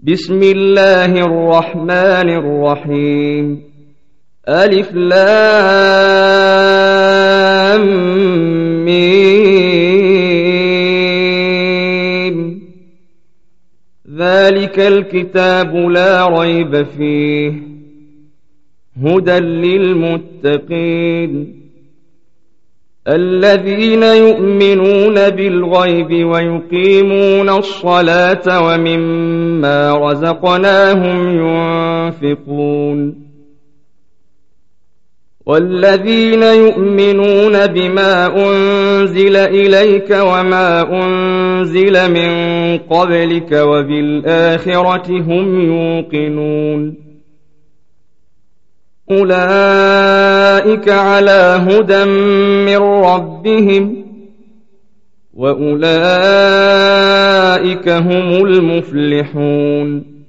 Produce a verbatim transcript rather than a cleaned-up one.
بسم الله الرحمن الرحيم ألف لام ميم ذلك الكتاب لا ريب فيه هدى للمتقين الذين يؤمنون بالغيب ويقيمون الصلاة ومما رزقناهم ينفقون والذين يؤمنون بما أنزل إليك وما أنزل من قبلك وبالآخرة هم يوقنون أولئك على هدى من ربهم وأولئك هم المفلحون